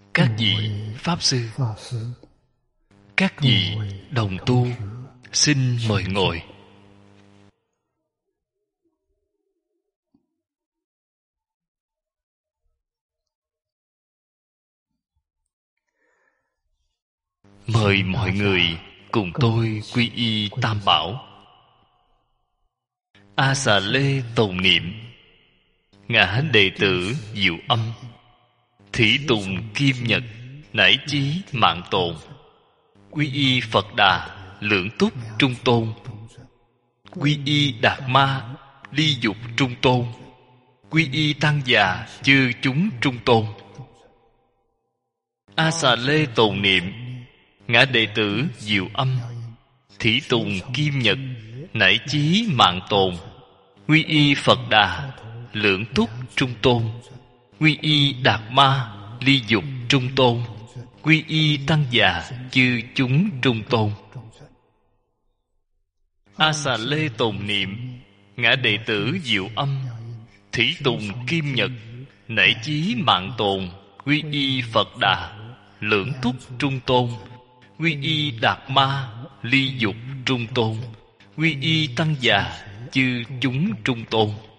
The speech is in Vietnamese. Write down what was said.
các vị Pháp Sư, các vị đồng tu, xin mời ngồi. Mời mọi người cùng tôi quy y Tam Bảo. A Xà Lê tồn niệm, ngã đệ tử Diệu Âm, thủy tùng kim nhật, nải chí mạng tồn. Quy y Phật Đà, lưỡng túc trung tôn. Quy y Đạt Ma, ly dục trung tôn. Quy y Tăng già, chư chúng trung tôn. A Xà Lê tồn niệm, ngã đệ tử Diệu Âm, thủy tùng kim nhật, nải chí mạng tồn. Quy y Phật Đà, lưỡng túc trung tôn. Quy y Đạt Ma, ly dục trung tôn. Quy y Tăng già, chư chúng trung tôn. A Xà Lê tồn niệm, ngã đệ tử Diệu Âm, thủy tùng kim nhật, nải chí mạng tồn. Quy y Phật Đà, lưỡng túc trung tôn. Quy y Đạt Ma, ly dục trung tôn. Quy y Tăng già, chư chúng trung tôn.